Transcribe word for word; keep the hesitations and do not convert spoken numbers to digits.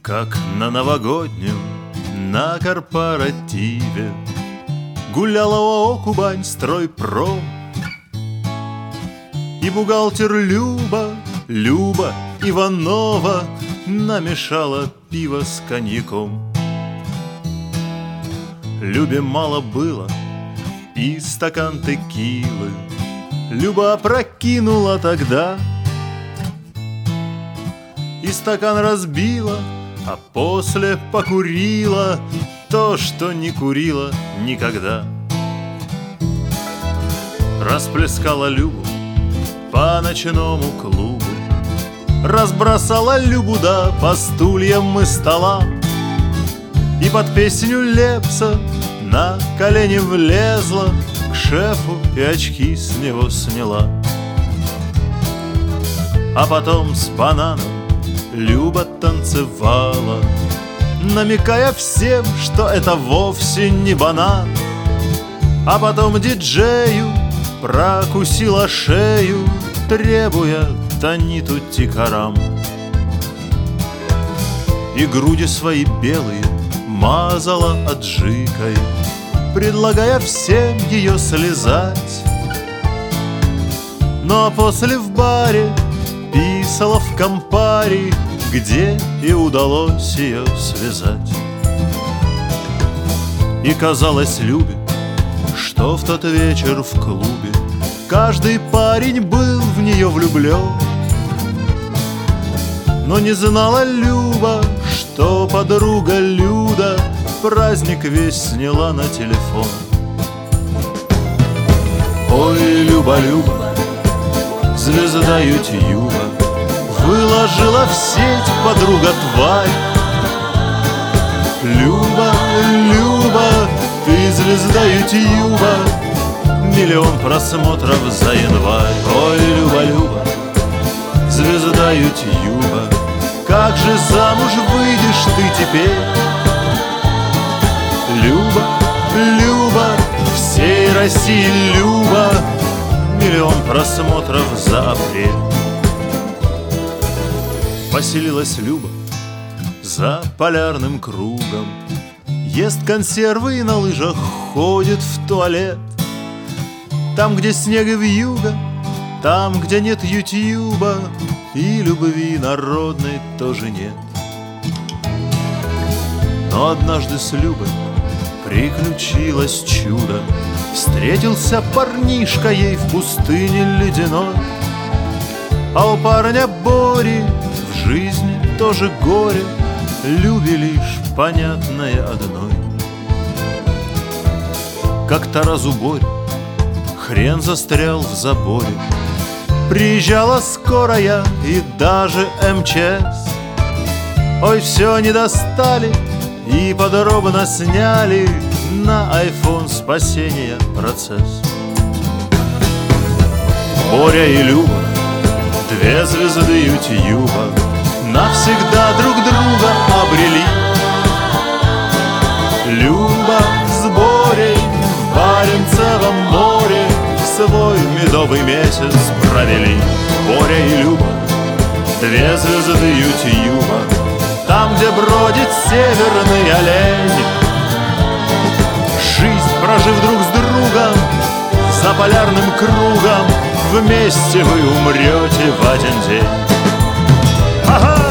Как на новогоднем, на корпоративе гуляла ОАО «Кубань Стройпром». И бухгалтер Люба, Люба Иванова намешала пиво с коньяком. Любе мало было и стакан текилы Люба опрокинула тогда, и стакан разбила, а после покурила то, что не курила никогда. Расплескала Любу по ночному клубу, разбросала Любу да по стульям и столам, и под песню Лепса на колени влезла к шефу и очки с него сняла. А потом с бананом Люба танцевала, намекая всем, что это вовсе не банан. А потом диджею прокусила шею, требуя Таниту Тикарам. И груди свои белые мазала аджикой, предлагая всем ее слезать. Ну а после в баре писала в компаре, где и удалось ее связать. И казалось Любе, что в тот вечер в клубе каждый парень был в нее влюблен. Но не знала Люба, что подруга Люда праздник весь сняла на телефон. Ой, Люба, Люба, звезда Ютьюба выложила в сеть подруга тварь. Люба, Люба, ты звезда Ютьюба, миллион просмотров за январь. Ой, Люба, Люба, звезда Ютьюба, как же замуж выйдешь ты теперь? Люба, Люба, всей России Люба, миллион просмотров за апрель. Поселилась Люба за полярным кругом, ест консервы и на лыжах ходит в туалет. Там, где снег и вьюга, там, где нет Ютьюба, и любви народной тоже нет. Но однажды с Любой приключилось чудо. Встретился парнишка ей в пустыне ледяной, а у парня Бори в жизни тоже горе, Любе лишь понятное одной. Как-то раз у Бори хрен застрял в заборе, приезжала скорая и даже эм че эс. Ой, все они достали и подробно сняли на айфон спасения процесс. Боря и Люба, две звезды Ютьюба, навсегда друг друга обрели. Люба с Борей в Баренцевом море свой медовый месяц провели. Боря и Люба, две звезды Ютьюба, там, где бродит северный олень. Жизнь прожив друг с другом за полярным кругом, вместе вы умрете в один день. Ага!